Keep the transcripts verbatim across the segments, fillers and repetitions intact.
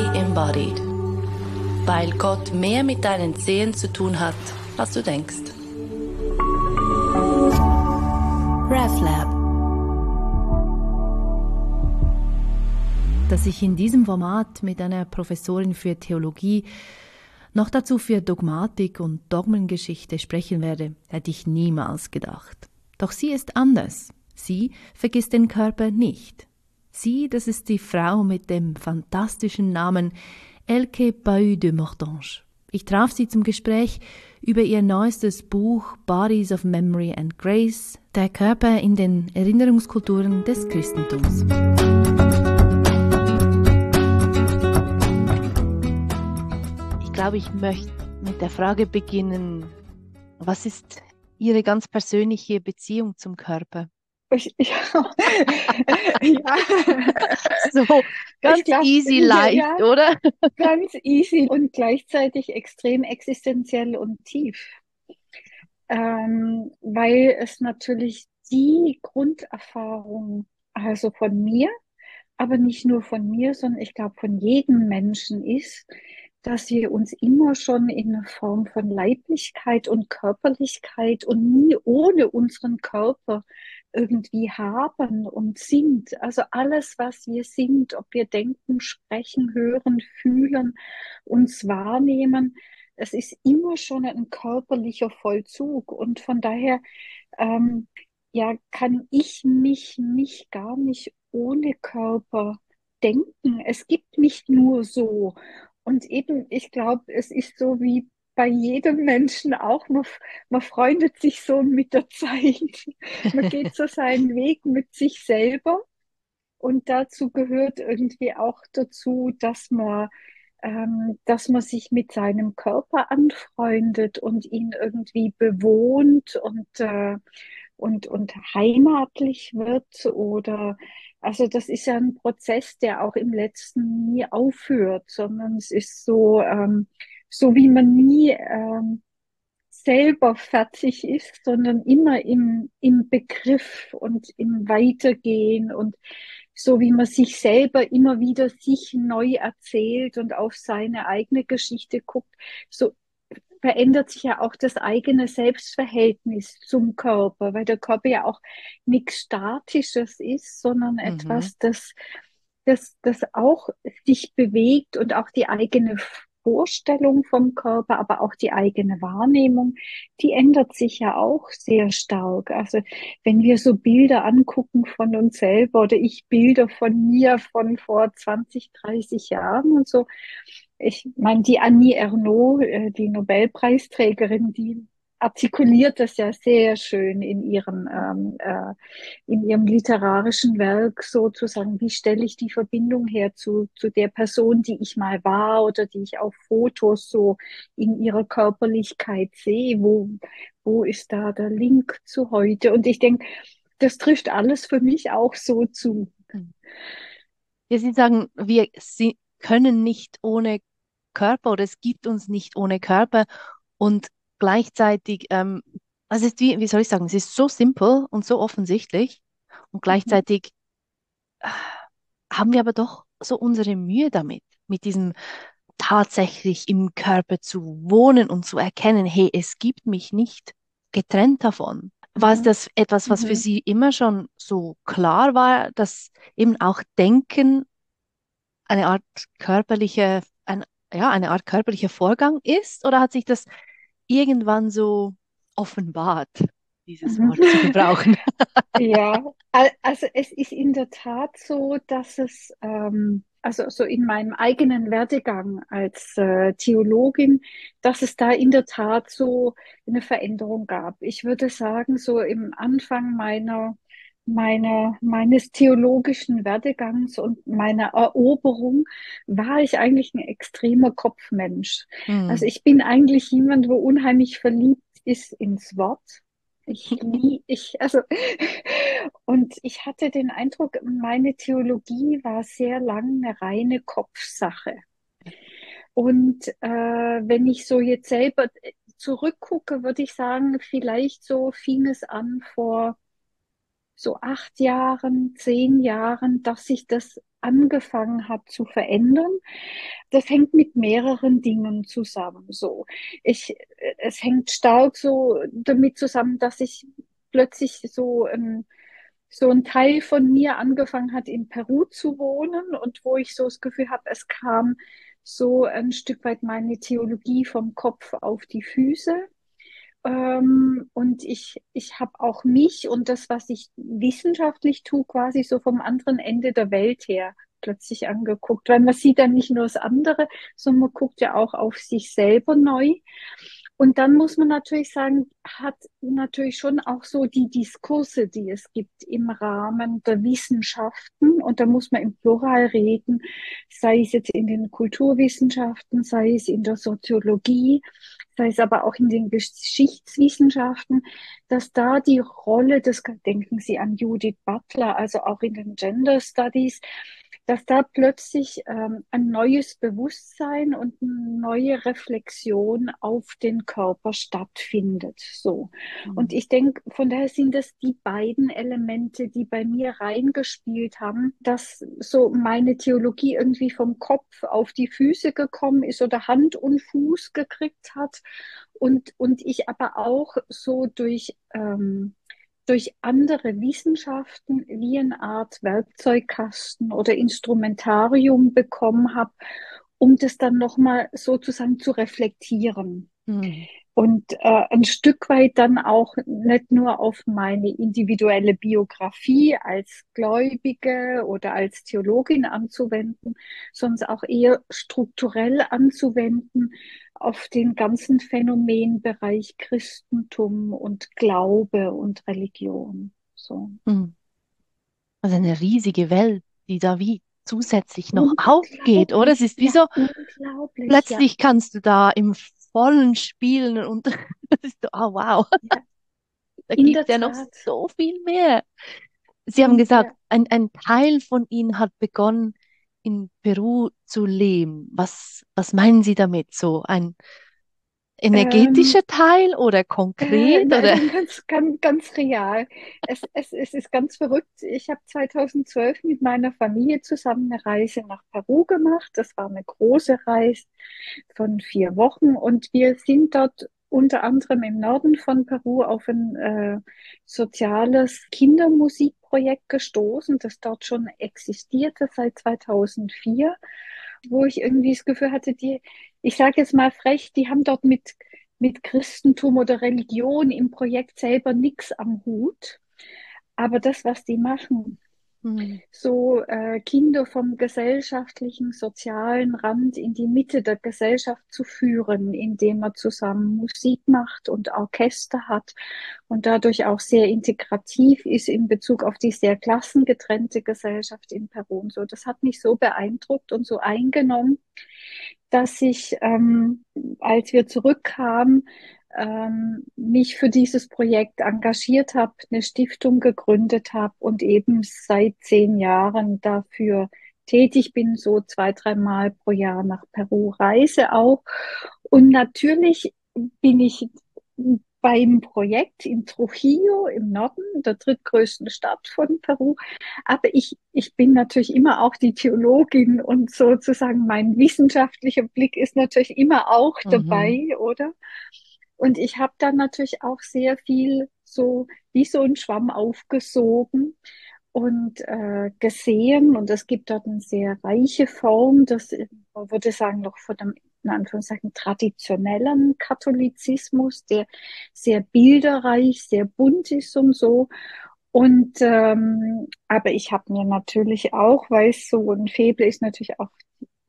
Embodied. Weil Gott mehr mit deinen Zehen zu tun hat, als du denkst. RevLab. Dass ich in diesem Format mit einer Professorin für Theologie, noch dazu für Dogmatik und Dogmengeschichte sprechen werde, hätte ich niemals gedacht. Doch sie ist anders. Sie vergisst den Körper nicht. Sie, das ist die Frau mit dem fantastischen Namen Elke Bahu de Mortange. Ich traf sie zum Gespräch über ihr neuestes Buch Bodies of Memory and Grace, der Körper in den Erinnerungskulturen des Christentums. Ich glaube, ich möchte mit der Frage beginnen, was ist Ihre ganz persönliche Beziehung zum Körper? Ich, ja, ja. So ganz glaub, easy, ja, leicht, ja, oder? Ganz easy und gleichzeitig extrem existenziell und tief. Ähm, weil es natürlich die Grunderfahrung, also von mir, aber nicht nur von mir, sondern ich glaube von jedem Menschen ist, dass wir uns immer schon in einer Form von Leiblichkeit und Körperlichkeit und nie ohne unseren Körper irgendwie haben und sind. Also alles, was wir sind, ob wir denken, sprechen, hören, fühlen, uns wahrnehmen, es ist immer schon ein körperlicher Vollzug. Und von daher, ähm, ja, kann ich mich nicht gar nicht ohne Körper denken. Es gibt mich nur so. Und eben, ich glaube, es ist so wie bei jedem Menschen auch, man, man freundet sich so mit der Zeit. Man geht so seinen Weg mit sich selber. Und dazu gehört irgendwie auch dazu, dass man, ähm, dass man sich mit seinem Körper anfreundet und ihn irgendwie bewohnt und, äh, und, und heimatlich wird oder, also das ist ja ein Prozess, der auch im Letzten nie aufhört, sondern es ist so, ähm, so wie man nie, ähm, selber fertig ist, sondern immer im, im Begriff und im Weitergehen und so wie man sich selber immer wieder sich neu erzählt und auf seine eigene Geschichte guckt, so verändert sich ja auch das eigene Selbstverhältnis zum Körper, weil der Körper ja auch nichts Statisches ist, sondern Mhm. etwas, das, das, das auch sich bewegt und auch die eigene Vorstellung vom Körper, aber auch die eigene Wahrnehmung, die ändert sich ja auch sehr stark. Also wenn wir so Bilder angucken von uns selber oder ich Bilder von mir von vor zwanzig, dreißig Jahren und so, ich meine, die Annie Ernaux, äh, die Nobelpreisträgerin, die artikuliert das ja sehr schön in ihrem, ähm, äh, in ihrem literarischen Werk sozusagen. Wie stelle ich die Verbindung her zu, zu der Person, die ich mal war oder die ich auf Fotos so in ihrer Körperlichkeit sehe? Wo, wo ist da der Link zu heute? Und ich denke, das trifft alles für mich auch so zu. Ja, Sie sagen, wir sie können nicht ohne Körper oder es gibt uns nicht ohne Körper und gleichzeitig, ähm, also es ist wie, wie soll ich sagen, es ist so simpel und so offensichtlich und Mhm. gleichzeitig äh, haben wir aber doch so unsere Mühe damit, mit diesem tatsächlich im Körper zu wohnen und zu erkennen, hey, es gibt mich nicht getrennt davon. War es Mhm. das etwas, was für Mhm. Sie immer schon so klar war, dass eben auch Denken eine Art körperliche, ein, ja, eine Art körperlicher Vorgang ist? Oder hat sich das irgendwann so offenbart, dieses Mhm. Wort zu gebrauchen? Ja, al- also es ist in der Tat so, dass es, ähm, also so in meinem eigenen Werdegang als äh, Theologin, dass es da in der Tat so eine Veränderung gab. Ich würde sagen, so im Anfang meiner, meiner, meines theologischen Werdegangs und meiner Eroberung war ich eigentlich ein extremer Kopfmensch. Also Hm. ich bin eigentlich jemand, wo unheimlich verliebt ist ins Wort. Ich nie, ich, also, und ich hatte den Eindruck, meine Theologie war sehr lang eine reine Kopfsache. Und äh, wenn ich so jetzt selber zurückgucke, würde ich sagen, vielleicht so fing es an vor so acht Jahren, zehn Jahren, dass sich das angefangen hat zu verändern. Das hängt mit mehreren Dingen zusammen. So, ich, es hängt stark so damit zusammen, dass ich plötzlich so ein, so ein Teil von mir angefangen hat, in Peru zu wohnen und wo ich so das Gefühl habe, es kam so ein Stück weit meine Theologie vom Kopf auf die Füße. Ähm, und ich, ich habe auch mich und das, was ich wissenschaftlich tue, quasi so vom anderen Ende der Welt her plötzlich angeguckt, weil man sieht dann nicht nur das andere, sondern man guckt ja auch auf sich selber neu. Und dann muss man natürlich sagen, hat natürlich schon auch so die Diskurse, die es gibt im Rahmen der Wissenschaften, und da muss man im Plural reden, sei es jetzt in den Kulturwissenschaften, sei es in der Soziologie, sei es aber auch in den Geschichtswissenschaften, dass da die Rolle des, denken Sie an Judith Butler, also auch in den Gender Studies, dass da plötzlich ähm, ein neues Bewusstsein und eine neue Reflexion auf den Körper stattfindet. So. Und Mhm. ich denke, von daher sind das die beiden Elemente, die bei mir reingespielt haben, dass so meine Theologie irgendwie vom Kopf auf die Füße gekommen ist oder Hand und Fuß gekriegt hat. Und, und ich aber auch so durch ähm, durch andere Wissenschaften wie eine Art Werkzeugkasten oder Instrumentarium bekommen habe, um das dann nochmal sozusagen zu reflektieren. Mhm. Und äh, ein Stück weit dann auch nicht nur auf meine individuelle Biografie als Gläubige oder als Theologin anzuwenden, sondern auch eher strukturell anzuwenden auf den ganzen Phänomenbereich Christentum und Glaube und Religion. So. Mhm. Also eine riesige Welt, die da wie zusätzlich noch aufgeht, oder? Es Unglaublich, ist wie ja, so, unglaublich, ja, plötzlich kannst du da im Vollen spielen und das ist so, oh wow, ja, da in gibt es der ja noch Tat. so viel mehr. Sie haben Und gesagt, ja, ein, ein Teil von Ihnen hat begonnen, in Peru zu leben. Was, was meinen Sie damit? So ein ähm, energetischer Teil oder Äh, konkret na, oder? dann ganz, ganz, ganz real. Es, es, es ist ganz verrückt. Ich habe zweitausendzwölf mit meiner Familie zusammen eine Reise nach Peru gemacht. Das war eine große Reise von vier Wochen und wir sind dort unter anderem im Norden von Peru auf ein äh, soziales Kindermusikprojekt gestoßen, das dort schon existierte seit zweitausendvier, wo ich irgendwie das Gefühl hatte, die, ich sage jetzt mal frech, die haben dort mit mit Christentum oder Religion im Projekt selber nichts am Hut. Aber das, was die machen, Hm. so äh, Kinder vom gesellschaftlichen, sozialen Rand in die Mitte der Gesellschaft zu führen, indem man zusammen Musik macht und Orchester hat und dadurch auch sehr integrativ ist in Bezug auf die sehr klassengetrennte Gesellschaft in Peru und so. Das hat mich so beeindruckt und so eingenommen, dass ich, ähm, als wir zurückkamen, ähm, mich für dieses Projekt engagiert habe, eine Stiftung gegründet habe und eben seit zehn Jahren dafür tätig bin, so zwei, dreimal pro Jahr nach Peru reise auch. Und natürlich bin ich beim Projekt in Trujillo im Norden, der drittgrößten Stadt von Peru. Aber ich, ich bin natürlich immer auch die Theologin und sozusagen mein wissenschaftlicher Blick ist natürlich immer auch Mhm. dabei, oder? Und ich habe dann natürlich auch sehr viel so wie so ein Schwamm aufgesogen und äh, gesehen. Und es gibt dort eine sehr reiche Form, das, man würde sagen, noch von dem, in Anführungszeichen, traditionellen Katholizismus, der sehr bilderreich, sehr bunt ist und so. Und ähm, aber ich habe mir natürlich auch, weil es so ein Faible ist, natürlich auch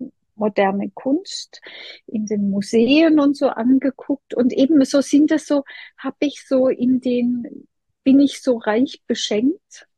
moderne Kunst in den Museen und so angeguckt. Und eben so sind es so, habe ich so in den, bin ich so reich beschenkt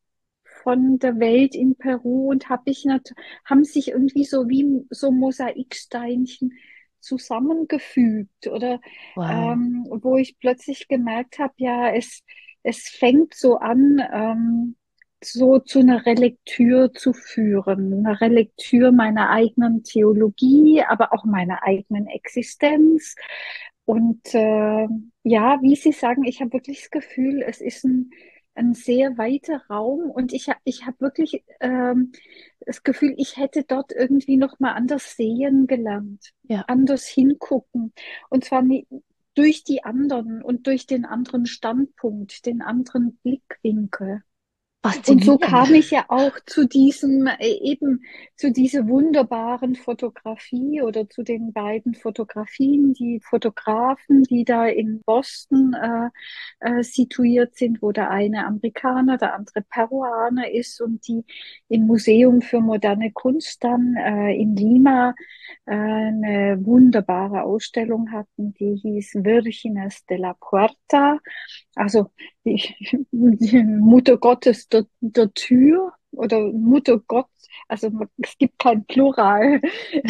von der Welt in Peru und habe ich nat haben sich irgendwie so wie so Mosaiksteinchen zusammengefügt oder Wow. ähm, wo ich plötzlich gemerkt habe, ja, es, es fängt so an, ähm, so zu einer Relektür zu führen, einer Relektür meiner eigenen Theologie, aber auch meiner eigenen Existenz. Und äh, ja, wie Sie sagen, ich habe wirklich das Gefühl, es ist ein ein sehr weiter Raum und ich, ha- ich habe wirklich ähm, das Gefühl, ich hätte dort irgendwie noch mal anders sehen gelernt, Ja, anders hingucken und zwar nie, durch die anderen und durch den anderen Standpunkt, den anderen Blickwinkel. Und so faszinierend. kam ich ja auch zu diesem, äh, eben zu dieser wunderbaren Fotografie oder zu den beiden Fotografien, die Fotografen, die da in Boston äh, äh, situiert sind, wo der eine Amerikaner, der andere Peruaner ist und die im Museum für moderne Kunst dann äh, in Lima äh, eine wunderbare Ausstellung hatten, die hieß Vírgenes de la Puerta, also die, die Mutter Gottes der, der Tür oder Mutter Gott, also es gibt kein Plural.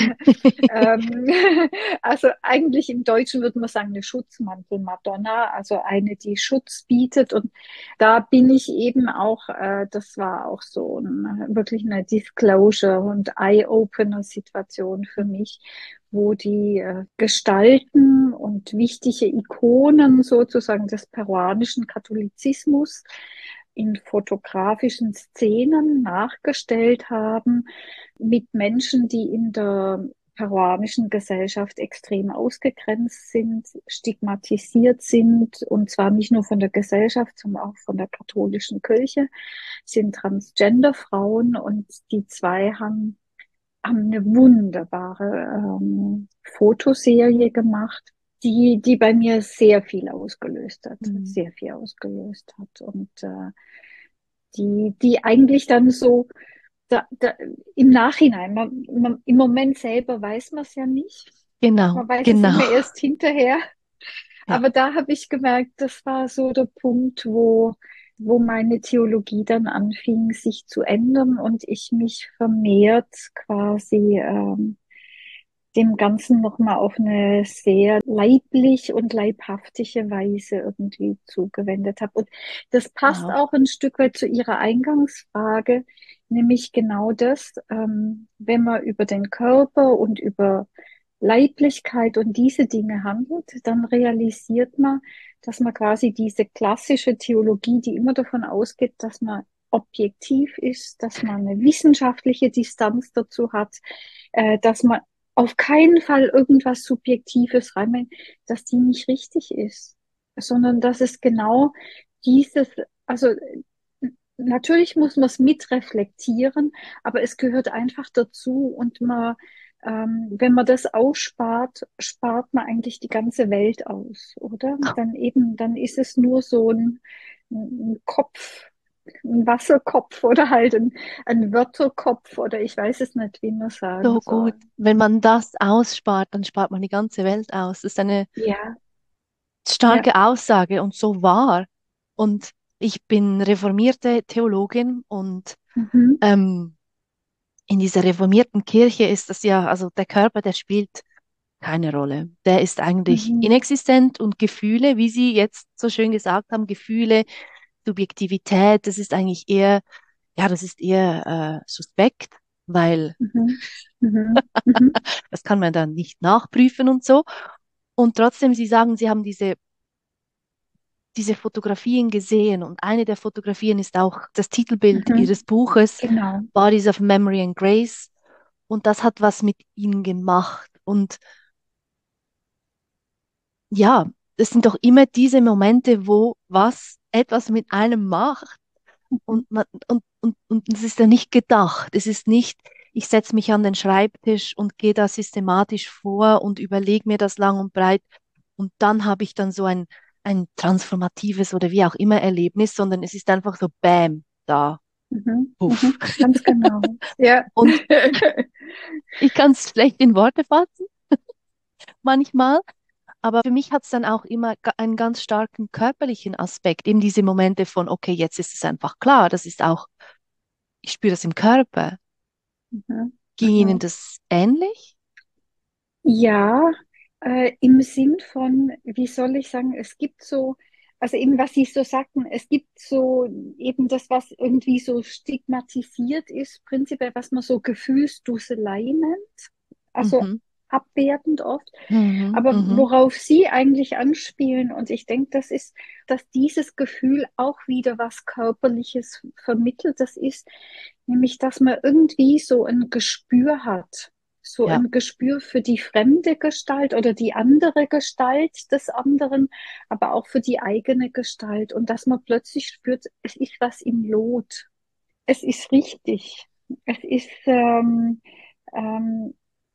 ähm, also eigentlich im Deutschen würde man sagen eine Schutzmantel-Madonna, also eine, die Schutz bietet. Und da bin ich eben auch, äh, das war auch so ein, wirklich eine Disclosure und Eye-Opener-Situation für mich, wo die äh, Gestalten und wichtige Ikonen sozusagen des peruanischen Katholizismus in fotografischen Szenen nachgestellt haben mit Menschen, die in der peruanischen Gesellschaft extrem ausgegrenzt sind, stigmatisiert sind, und zwar nicht nur von der Gesellschaft, sondern auch von der katholischen Kirche, sind Transgender-Frauen und die zwei haben haben eine wunderbare ähm, Fotoserie gemacht, die, die bei mir sehr viel ausgelöst hat, Mhm. sehr viel ausgelöst hat und äh, die, die eigentlich dann so da, da, im Nachhinein, man, man, im Moment selber weiß man es ja nicht, Genau, man weiß es genau. immer erst hinterher, Ja. aber da habe ich gemerkt, das war so der Punkt, wo wo meine Theologie dann anfing, sich zu ändern und ich mich vermehrt quasi ähm, dem Ganzen nochmal auf eine sehr leiblich und leibhaftige Weise irgendwie zugewendet habe. Und das passt Wow. auch ein Stück weit zu Ihrer Eingangsfrage, nämlich genau das, ähm, wenn man über den Körper und über Leiblichkeit und diese Dinge handelt, dann realisiert man, dass man quasi diese klassische Theologie, die immer davon ausgeht, dass man objektiv ist, dass man eine wissenschaftliche Distanz dazu hat, äh, dass man auf keinen Fall irgendwas Subjektives reinbringt, dass die nicht richtig ist, sondern dass es genau dieses, also natürlich muss man es mitreflektieren, aber es gehört einfach dazu und man, ähm, wenn man das ausspart, spart man eigentlich die ganze Welt aus, oder? Dann eben, dann ist es nur so ein, ein Kopf, ein Wasserkopf oder halt ein, ein Wörterkopf oder ich weiß es nicht, wie man sagen So gut. soll. Wenn man das ausspart, dann spart man die ganze Welt aus. Das ist eine Ja, ja. starke Aussage und so wahr. Und ich bin reformierte Theologin und Mhm. ähm, in dieser reformierten Kirche ist das ja, also der Körper, der spielt keine Rolle. Der ist eigentlich Mhm. inexistent und Gefühle, wie Sie jetzt so schön gesagt haben, Gefühle, Subjektivität, das ist eigentlich eher, ja, das ist eher äh, suspekt, weil Mhm. Mhm. Mhm. das kann man dann nicht nachprüfen und so. Und trotzdem, Sie sagen, Sie haben diese, diese Fotografien gesehen und eine der Fotografien ist auch das Titelbild Mhm. Ihres Buches, Genau. Bodies of Memory and Grace. Und das hat was mit Ihnen gemacht. Und ja, es sind doch immer diese Momente, wo was etwas mit einem macht Mhm. und man, und, und, und es ist ja nicht gedacht. Es ist nicht, ich setze mich an den Schreibtisch und gehe da systematisch vor und überlege mir das lang und breit und dann habe ich dann so ein, ein transformatives oder wie auch immer Erlebnis, sondern es ist einfach so Bam, da, Mhm. puff. Mhm. Ganz genau. Ja. Und ich kann es schlecht in Worte fassen, manchmal. Aber für mich hat es dann auch immer ga- einen ganz starken körperlichen Aspekt, eben diese Momente von, okay, jetzt ist es einfach klar, das ist auch, ich spüre das im Körper. Mhm. Ging Ihnen Mhm. das ähnlich? Ja, äh, im Sinn von, wie soll ich sagen, es gibt so, also eben was Sie so sagten, es gibt so eben das, was irgendwie so stigmatisiert ist, prinzipiell, was man so Gefühlsduselei nennt. Also Mhm. abwertend oft. Mhm, Aber mhm. worauf Sie eigentlich anspielen, und ich denke, das ist, dass dieses Gefühl auch wieder was Körperliches vermittelt, das ist nämlich, dass man irgendwie so ein Gespür hat. So Ja. ein Gespür für die fremde Gestalt oder die andere Gestalt des anderen, aber auch für die eigene Gestalt. Und dass man plötzlich spürt, es ist was im Lot. Es ist richtig. Es ist, ähm, ähm,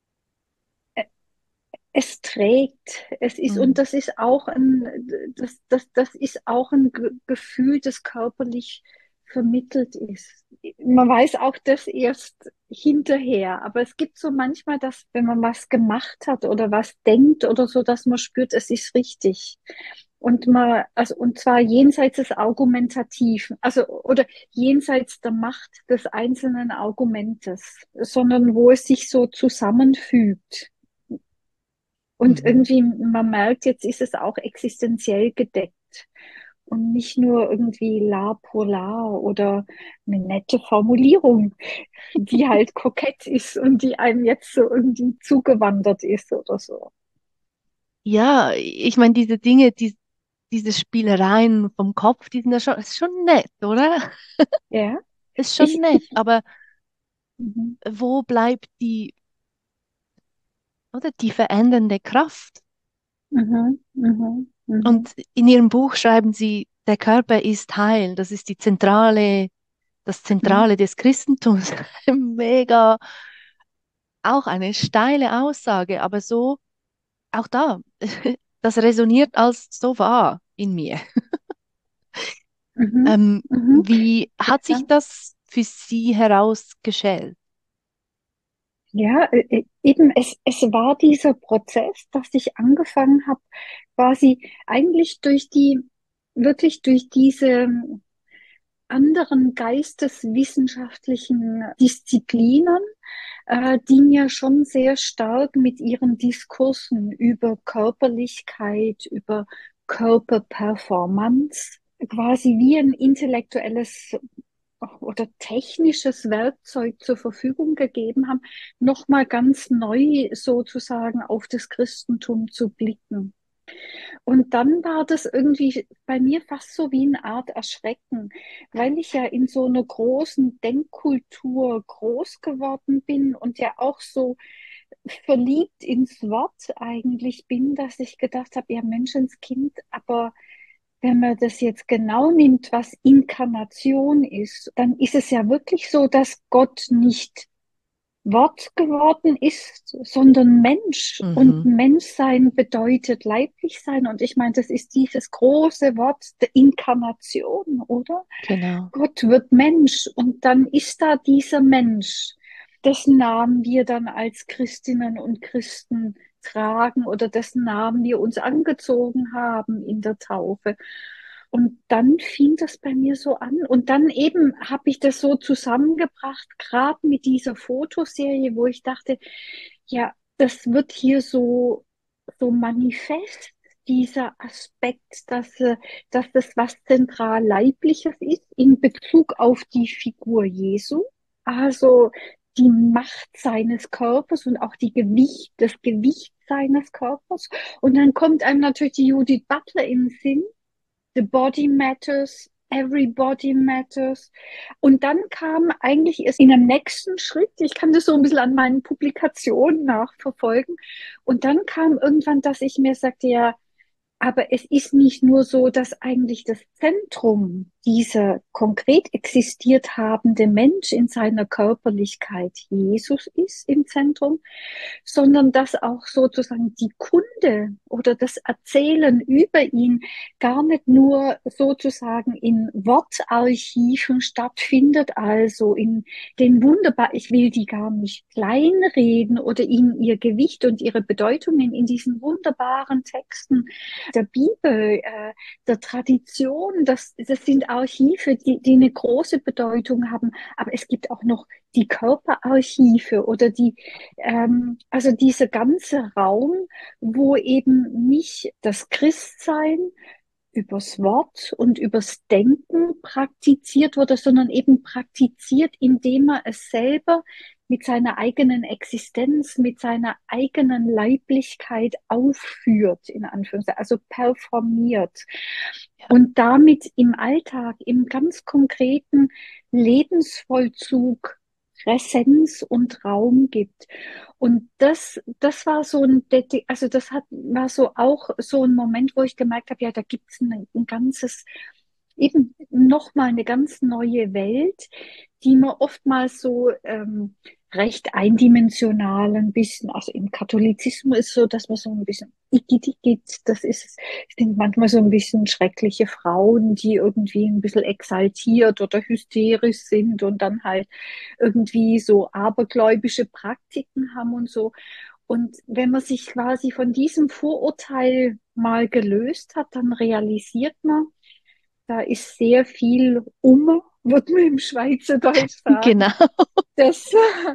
es trägt. Es ist, und Mhm. das ist auch ein, das, das, das ist auch ein Ge- Gefühl, das körperlich vermittelt ist. Man weiß auch das erst hinterher, aber es gibt so manchmal, dass, wenn man was gemacht hat oder was denkt oder so, dass man spürt, es ist richtig. Und man, also, und zwar jenseits des Argumentativen, also, oder jenseits der Macht des einzelnen Argumentes, sondern wo es sich so zusammenfügt. Und Mhm. irgendwie, man merkt, jetzt ist es auch existenziell gedeckt und nicht nur irgendwie la pour la oder eine nette Formulierung, die halt kokett ist und die einem jetzt so irgendwie zugewandert ist oder so. Ja, ich meine, diese Dinge, die, diese Spielereien vom Kopf, die sind ja schon, ist schon nett, oder? Ja, Ist schon ich, nett, ich, aber mhm, wo bleibt die, oder die verändernde Kraft? mhm, mhm, mhm, Und in Ihrem Buch schreiben Sie, der Körper ist Heil. Das ist die zentrale, das mhm, Zentrale des Christentums. Mega, auch eine steile Aussage, aber so, auch da, das resoniert als so wahr in mir. mhm, Ähm, mhm. wie hat sich Ja. das für Sie herausgestellt? Ja, äh, äh, eben, es, es war dieser Prozess, dass ich angefangen habe, quasi eigentlich durch die, wirklich durch diese anderen geisteswissenschaftlichen Disziplinen, äh, die mir schon sehr stark mit ihren Diskursen über Körperlichkeit, über Körperperformance, quasi wie ein intellektuelles oder technisches Werkzeug zur Verfügung gegeben haben, nochmal ganz neu sozusagen auf das Christentum zu blicken. Und dann war das irgendwie bei mir fast so wie eine Art Erschrecken, weil ich ja in so einer großen Denkkultur groß geworden bin und ja auch so verliebt ins Wort eigentlich bin, dass ich gedacht habe, ja Menschenskind, aber wenn man das jetzt genau nimmt, was Inkarnation ist, dann ist es ja wirklich so, dass Gott nicht Wort geworden ist, sondern Mensch. Und Mhm, Menschsein bedeutet leiblich sein. Und ich meine, das ist dieses große Wort der Inkarnation, oder? genau. Gott wird Mensch und dann ist da dieser Mensch, dessen Namen wir dann als Christinnen und Christen tragen oder dessen Namen wir uns angezogen haben in der Taufe. Und dann fing das bei mir so an. Und dann eben habe ich das so zusammengebracht, gerade mit dieser Fotoserie, wo ich dachte, ja, das wird hier so, so manifest, dieser Aspekt, dass, äh, dass das was zentral Leibliches ist in Bezug auf die Figur Jesu. Also die Macht seines Körpers und auch die Gewicht, das Gewicht seines Körpers. Und dann kommt einem natürlich die Judith Butler in den Sinn, The Body Matters, Everybody Matters. Und dann kam eigentlich erst in einem nächsten Schritt, ich kann das so ein bisschen an meinen Publikationen nachverfolgen, und dann kam irgendwann, dass ich mir sagte, ja, aber es ist nicht nur so, dass eigentlich das Zentrum dieser konkret existiert habende Mensch in seiner Körperlichkeit Jesus ist im Zentrum, sondern dass auch sozusagen die Kunde oder das Erzählen über ihn gar nicht nur sozusagen in Wortarchiven stattfindet, also in den wunderbar, ich will die gar nicht kleinreden oder ihnen ihr Gewicht und ihre Bedeutungen in diesen wunderbaren Texten der Bibel, äh, der Tradition, das, das sind Archive, die, die eine große Bedeutung haben, aber es gibt auch noch die Körperarchive oder die, ähm, also dieser ganze Raum, wo eben nicht das Christsein übers Wort und übers Denken praktiziert wurde, sondern eben praktiziert, indem man es selber mit seiner eigenen Existenz, mit seiner eigenen Leiblichkeit aufführt, in Anführungszeichen, also performiert und damit im Alltag, im ganz konkreten Lebensvollzug Präsenz und Raum gibt. Und das, das war so ein, Dedi- also das hat, war so auch so ein Moment, wo ich gemerkt habe, ja, da gibt es ein, ein ganzes, eben nochmal eine ganz neue Welt, die man oftmals so ähm, recht eindimensional ein bisschen, also im Katholizismus ist so, dass man so ein bisschen Igitt, das ist, ich denke manchmal so ein bisschen schreckliche Frauen, die irgendwie ein bisschen exaltiert oder hysterisch sind und dann halt irgendwie so abergläubische Praktiken haben und so. Und wenn man sich quasi von diesem Vorurteil mal gelöst hat, dann realisiert man, da ist sehr viel um, wird man im Schweizerdeutsch sagen, Genau. das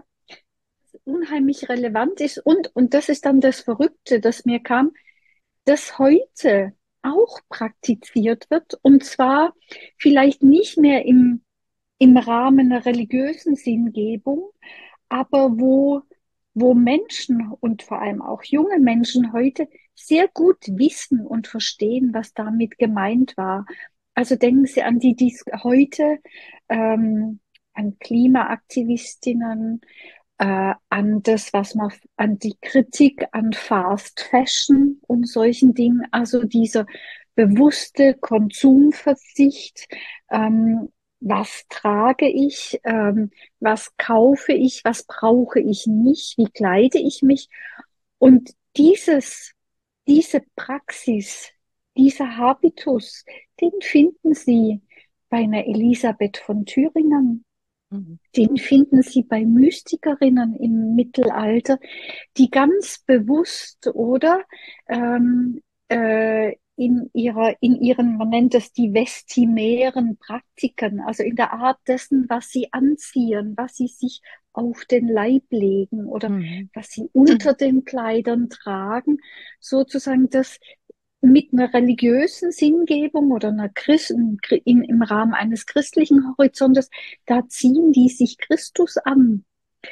unheimlich relevant ist. Und, und das ist dann das Verrückte, das mir kam, das heute auch praktiziert wird. Und zwar vielleicht nicht mehr im, im Rahmen einer religiösen Sinngebung, aber wo, wo Menschen und vor allem auch junge Menschen heute sehr gut wissen und verstehen, was damit gemeint war. Also denken Sie an die, die heute ähm, an Klimaaktivistinnen, äh, an das, was man, an die Kritik an Fast Fashion und solchen Dingen, also dieser bewusste Konsumverzicht, ähm, was trage ich, ähm, was kaufe ich, was brauche ich nicht, wie kleide ich mich. Und dieses, diese Praxis, dieser Habitus, den finden Sie bei einer Elisabeth von Thüringen. Mhm. Den finden Sie bei Mystikerinnen im Mittelalter, die ganz bewusst oder ähm, äh, in ihrer, in ihren, man nennt es die vestimären Praktiken, also in der Art dessen, was sie anziehen, was sie sich auf den Leib legen oder Mhm. was sie unter den Kleidern tragen, sozusagen das mit einer religiösen Sinngebung oder einer Christen, in, im Rahmen eines christlichen Horizontes, da ziehen die sich Christus an.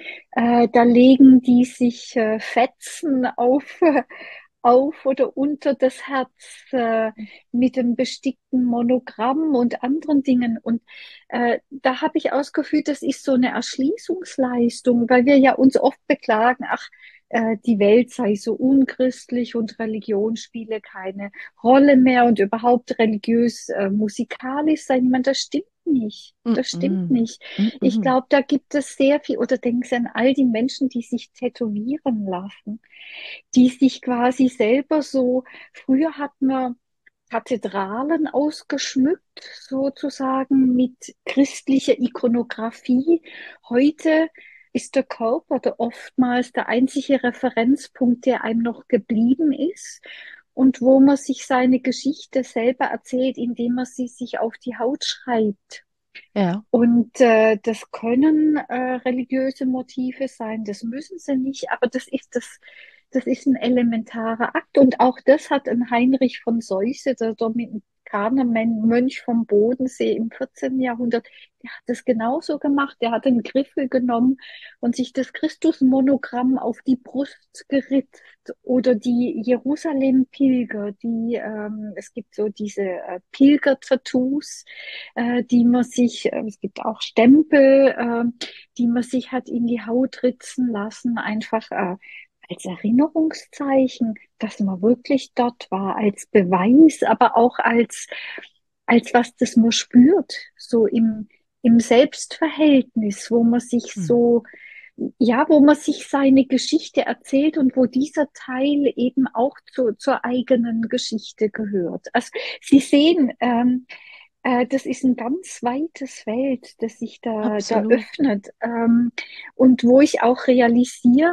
Äh, da legen die sich äh, Fetzen auf, äh, auf oder unter das Herz äh, mit dem bestickten Monogramm und anderen Dingen. Und äh, da habe ich ausgefühlt, das ist so eine Erschließungsleistung, weil wir ja uns oft beklagen, ach, äh, die Welt sei so unchristlich und Religion spiele keine Rolle mehr und überhaupt religiös, äh, musikalisch sein. Ich meine, das stimmt nicht. Das stimmt Mhm. nicht. Ich Mhm. glaube, da gibt es sehr viel, oder denken Sie an all die Menschen, die sich tätowieren lassen, die sich quasi selber so, früher hat man Kathedralen ausgeschmückt, sozusagen mit christlicher Ikonografie. Heute ist der Körper der oftmals der einzige Referenzpunkt, der einem noch geblieben ist und wo man sich seine Geschichte selber erzählt, indem man sie sich auf die Haut schreibt. Ja. Und äh, das können äh, religiöse Motive sein, das müssen sie nicht, aber das ist das, das ist ein elementarer Akt. Und auch das hat ein Heinrich von Seuse, der Dominikanermönch vom Bodensee im vierzehnten. Jahrhundert, der hat das genauso gemacht. Der hat einen Griffel genommen und sich das Christusmonogramm auf die Brust geritzt. Oder die Jerusalem-Pilger, die, ähm, es gibt so diese äh, Pilger-Tattoos, äh, die man sich, äh, es gibt auch Stempel, äh, die man sich hat in die Haut ritzen lassen, einfach äh, als Erinnerungszeichen, dass man wirklich dort war, als Beweis, aber auch als, als was, das man spürt, so im, im Selbstverhältnis, wo man sich Mhm. so, ja, wo man sich seine Geschichte erzählt und wo dieser Teil eben auch zu, zur eigenen Geschichte gehört. Also Sie sehen, ähm, äh, das ist ein ganz weites Feld, das sich da, da Absolut. öffnet, ähm, und wo ich auch realisiere,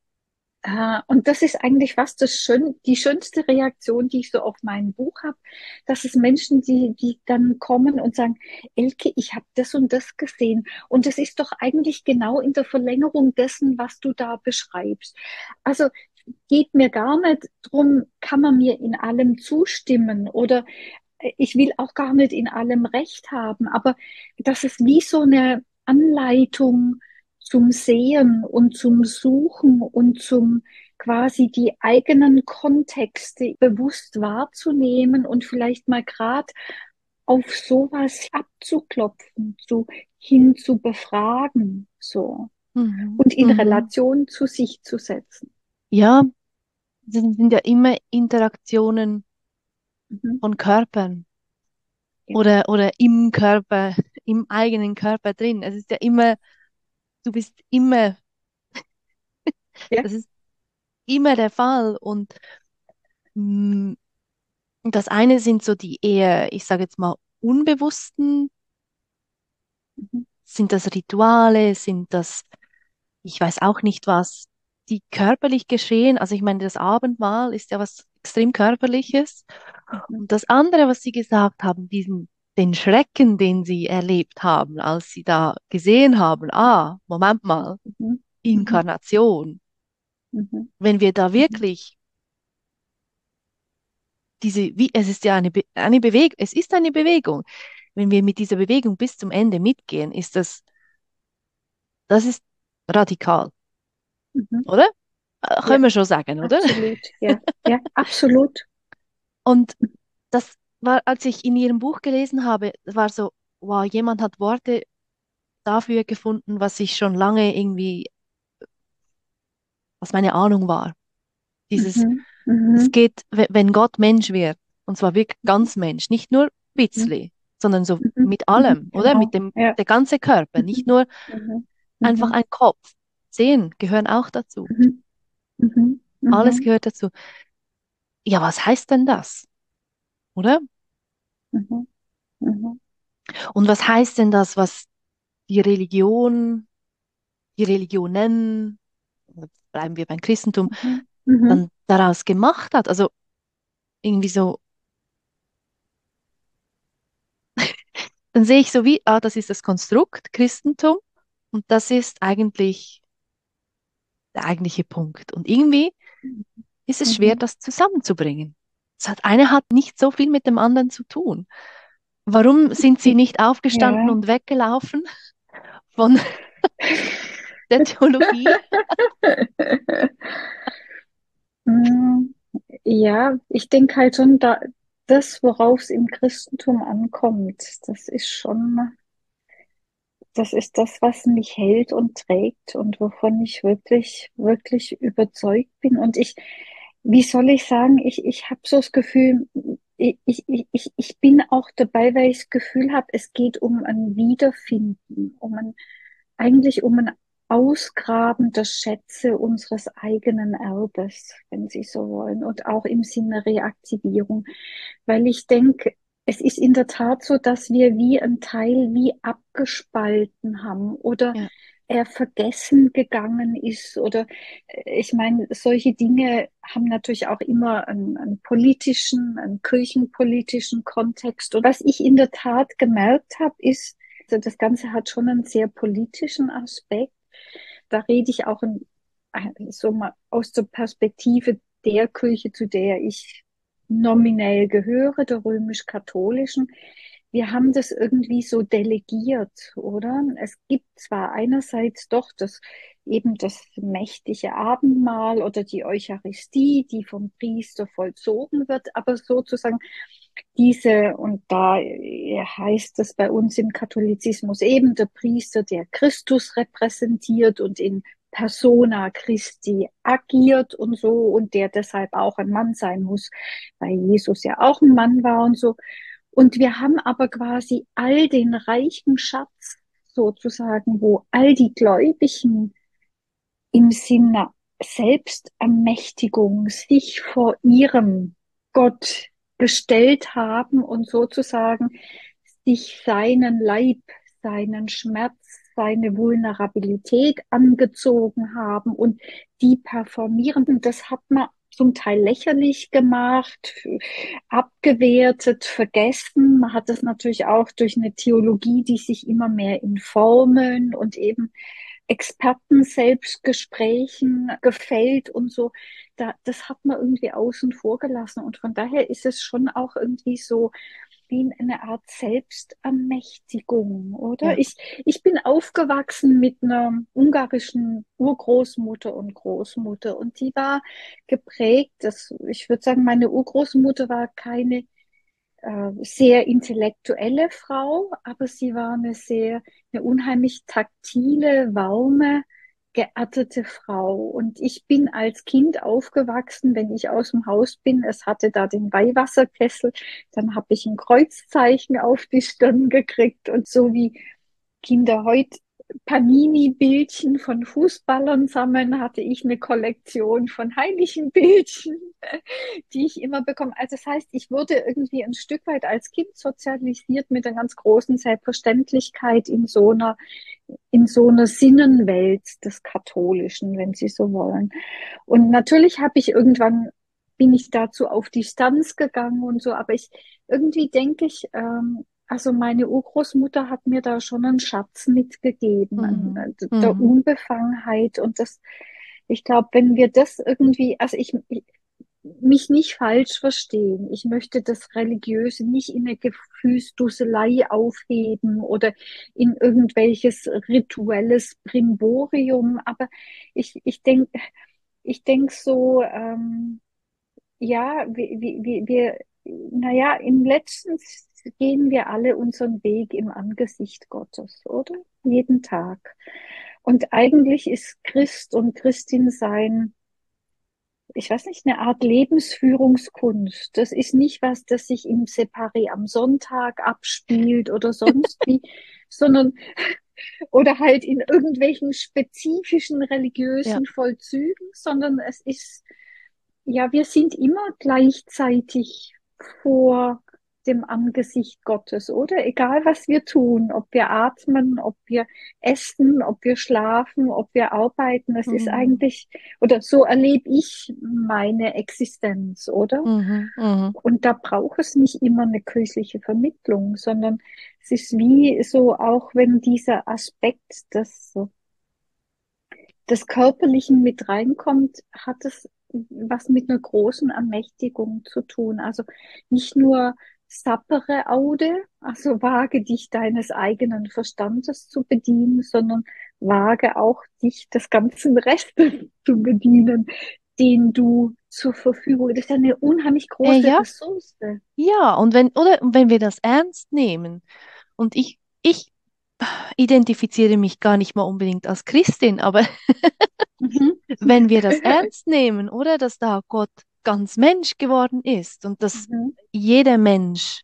äh, und das ist eigentlich was das schön, die schönste Reaktion, die ich so auf mein Buch habe, dass es Menschen, die, die dann kommen und sagen, Elke, ich habe das und das gesehen. Und das ist doch eigentlich genau in der Verlängerung dessen, was du da beschreibst. Also geht mir gar nicht drum, kann man mir in allem zustimmen oder äh, ich will auch gar nicht in allem Recht haben, aber das ist wie so eine Anleitung zum Sehen und zum Suchen und zum quasi die eigenen Kontexte bewusst wahrzunehmen und vielleicht mal gerade auf sowas abzuklopfen, so hin zu befragen, so Mhm. und in Mhm. Relation zu sich zu setzen. Ja, es sind sind ja immer Interaktionen Mhm. von Körpern Ja, oder, oder im Körper, im eigenen Körper drin. Es ist ja immer, du bist immer, ja, das ist immer der Fall. Und mh, das eine sind so die eher, ich sage jetzt mal, unbewussten, mhm. sind das Rituale, sind das, ich weiß auch nicht was, die körperlich geschehen. Also ich meine, das Abendmahl ist ja was extrem Körperliches. Mhm. Und das andere, was Sie gesagt haben, diesen, den Schrecken, den Sie erlebt haben, als Sie da gesehen haben, ah, Moment mal, Mhm. Mhm. Inkarnation. Mhm. Wenn wir da Mhm. wirklich diese, wie, es ist ja eine, Be eine Bewegung, es ist eine Bewegung. Wenn wir mit dieser Bewegung bis zum Ende mitgehen, ist das, das ist radikal, Mhm. oder? Äh, Ja, Können wir schon sagen, oder? absolut. Ja, ja, absolut. Und das war, als ich in Ihrem Buch gelesen habe, war so, wow, jemand hat Worte dafür gefunden, was ich schon lange irgendwie, was meine Ahnung war. Dieses, Mhm. es Mhm. geht, we- wenn Gott Mensch wird, und zwar wirklich ganz Mensch, nicht nur ein Mhm. bisschen, sondern so Mhm. mit Mhm. allem, oder? Mit Genau. dem, Ja. der ganze Körper, nicht Mhm. nur Mhm. einfach Mhm. ein Kopf. Zehen gehören auch dazu. Mhm. Mhm. Alles Mhm. gehört dazu. Ja, was heißt denn das, oder? Mhm. Mhm. Und was heißt denn das, was die Religion, die Religionen, bleiben wir beim Christentum, Mhm. Mhm. dann daraus gemacht hat? Also irgendwie so, dann sehe ich so wie, ah, das ist das Konstrukt Christentum und das ist eigentlich der eigentliche Punkt. Und irgendwie ist es schwer, Mhm. das zusammenzubringen. Das hat, eine hat nicht so viel mit dem anderen zu tun. Warum sind sie nicht aufgestanden Ja. und weggelaufen von der Theologie? Mm, ja, ich denke halt schon, da, das, worauf es im Christentum ankommt, das ist schon, das ist das, was mich hält und trägt und wovon ich wirklich, wirklich überzeugt bin. Und ich, wie soll ich sagen, ich, ich habe so das Gefühl, ich, ich, ich, ich bin auch dabei, weil ich das Gefühl habe, es geht um ein Wiederfinden, um ein, eigentlich um ein Ausgraben der Schätze unseres eigenen Erbes, wenn Sie so wollen, und auch im Sinne Reaktivierung. Weil ich denke, es ist in der Tat so, dass wir wie ein Teil wie abgespalten haben oder Ja, er vergessen gegangen ist oder äh, ich meine, solche Dinge haben natürlich auch immer einen, einen politischen, einen kirchenpolitischen Kontext. Und was ich in der Tat gemerkt habe, ist, also das Ganze hat schon einen sehr politischen Aspekt. Da rede ich auch in, so mal aus der Perspektive der Kirche, zu der ich nominell gehöre, der römisch-katholischen. Wir haben das irgendwie so delegiert, oder? Es gibt zwar einerseits doch das eben das mächtige Abendmahl oder die Eucharistie, die vom Priester vollzogen wird, aber sozusagen diese, und da heißt es bei uns im Katholizismus eben der Priester, der Christus repräsentiert und in persona Christi agiert und so und der deshalb auch ein Mann sein muss, weil Jesus ja auch ein Mann war und so. Und wir haben aber quasi all den reichen Schatz sozusagen, wo all die Gläubigen im Sinne Selbstermächtigung sich vor ihrem Gott gestellt haben und sozusagen sich seinen Leib, seinen Schmerz, seine Vulnerabilität angezogen haben und die performieren. Und das hat man zum Teil lächerlich gemacht, abgewertet, vergessen. Man hat das natürlich auch durch eine Theologie, die sich immer mehr in Formeln und eben Experten-Selbstgesprächen gefällt und so. Da, das hat man irgendwie außen vor gelassen. Und von daher ist es schon auch irgendwie so, wie eine Art Selbstermächtigung, oder? Ja. Ich, ich bin aufgewachsen mit einer ungarischen Urgroßmutter und Großmutter und die war geprägt, das, ich würde sagen, meine Urgroßmutter war keine äh, sehr intellektuelle Frau, aber sie war eine sehr, eine unheimlich taktile, warme, geerdete Frau. Und ich bin als Kind aufgewachsen, wenn ich aus dem Haus bin, es hatte da den Weihwasserkessel, dann habe ich ein Kreuzzeichen auf die Stirn gekriegt und so wie Kinder heute Panini-Bildchen von Fußballern sammeln, hatte ich eine Kollektion von heiligen Bildchen, die ich immer bekomme. Also das heißt, ich wurde irgendwie ein Stück weit als Kind sozialisiert mit einer ganz großen Selbstverständlichkeit in so einer, in so einer Sinnenwelt des Katholischen, wenn Sie so wollen. Und natürlich habe ich irgendwann bin ich dazu auf Distanz gegangen und so, aber ich irgendwie denke ich, ähm, also meine Urgroßmutter hat mir da schon einen Schatz mitgegeben, an Mhm. äh, der Mhm. Unbefangenheit und das, ich glaube, wenn wir das irgendwie, also ich, ich mich nicht falsch verstehen. Ich möchte das Religiöse nicht in eine Gefühlsduselei aufheben oder in irgendwelches rituelles Brimborium, aber ich, ich denke, ich denk so, ähm, ja, wir, wir, wir, naja, im letzten gehen wir alle unseren Weg im Angesicht Gottes, oder? Jeden Tag. Und eigentlich ist Christ und Christin sein, ich weiß nicht, eine Art Lebensführungskunst. Das ist nicht was, das sich im Separé am Sonntag abspielt oder sonst wie, sondern oder halt in irgendwelchen spezifischen Ja. religiösen Vollzügen, sondern es ist ja, wir sind immer gleichzeitig vor dem Angesicht Gottes, oder? Egal, was wir tun, ob wir atmen, ob wir essen, ob wir schlafen, ob wir arbeiten, es ist Mhm. eigentlich, oder so erlebe ich meine Existenz, oder? Mhm. Mhm. Und da braucht es nicht immer eine kirchliche Vermittlung, sondern es ist wie so, auch wenn dieser Aspekt des, des Körperlichen mit reinkommt, hat es was mit einer großen Ermächtigung zu tun. Also nicht nur sapere aude, also wage dich deines eigenen Verstandes zu bedienen, sondern wage auch dich des ganzen Restes zu bedienen, den du zur Verfügung. Das ist eine unheimlich Äh, große ja, Ressource. ja, und wenn, oder wenn wir das ernst nehmen, und ich, ich identifiziere mich gar nicht mal unbedingt als Christin, aber Mhm. wenn wir das ernst nehmen, oder dass da Gott ganz Mensch geworden ist und dass Mhm. jeder Mensch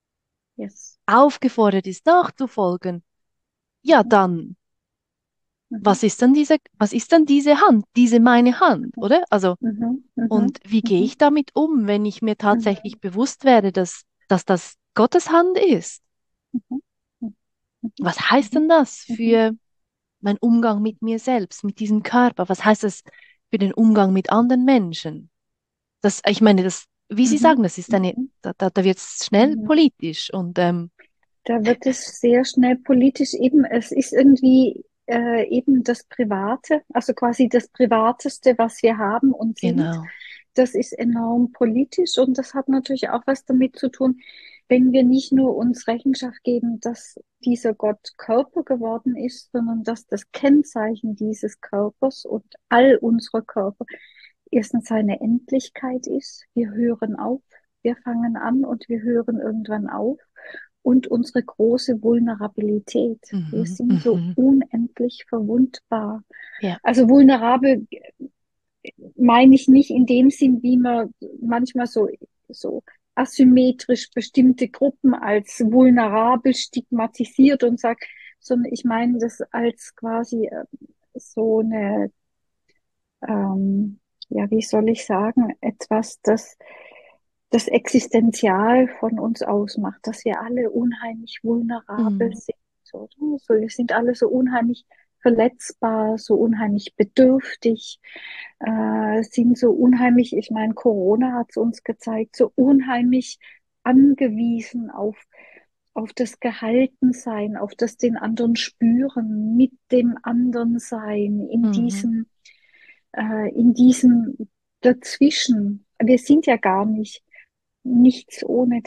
Yes. aufgefordert ist, nachzufolgen, ja, Mhm. dann, Mhm. was ist dann diese, was ist dann diese Hand, diese meine Hand, oder? Also, Mhm. und Mhm. wie gehe Mhm. ich damit um, wenn ich mir Mhm. tatsächlich bewusst werde, dass, dass das Gottes Hand ist? Mhm. Mhm. Was heißt Mhm. denn das Mhm. für mein Umgang mit mir selbst, mit diesem Körper? Was heißt das für den Umgang mit anderen Menschen? Das, ich meine, das, wie Sie Mhm. sagen, das ist eine, Mhm. da, da, da wird es schnell Mhm. politisch und ähm, Da wird es sehr schnell politisch eben. Es ist irgendwie äh, eben das Private, also quasi das Privateste, was wir haben und sind. genau. Das ist enorm politisch und das hat natürlich auch was damit zu tun, wenn wir nicht nur uns Rechenschaft geben, dass dieser Gott Körper geworden ist, sondern dass das Kennzeichen dieses Körpers und all unserer Körper erstens seine Endlichkeit ist. Wir hören auf, wir fangen an und wir hören irgendwann auf. Und unsere große Vulnerabilität. Wir Mhm, sind so mhm. unendlich verwundbar. Ja. Also vulnerabel meine ich nicht in dem Sinn, wie man manchmal so, so asymmetrisch bestimmte Gruppen als vulnerabel stigmatisiert und sagt, sondern ich meine das als quasi äh, so eine, ähm, ja, wie soll ich sagen, etwas, das das Existenzial von uns ausmacht, dass wir alle unheimlich vulnerabel Mhm. sind. So, so, wir sind alle so unheimlich verletzbar, so unheimlich bedürftig, äh, sind so unheimlich, ich meine, Corona hat es uns gezeigt, so unheimlich angewiesen auf, auf das Gehaltensein, auf das den anderen spüren, mit dem anderen sein, in Mhm. diesem, äh, in diesem dazwischen. Wir sind ja gar nicht nichts ohne den,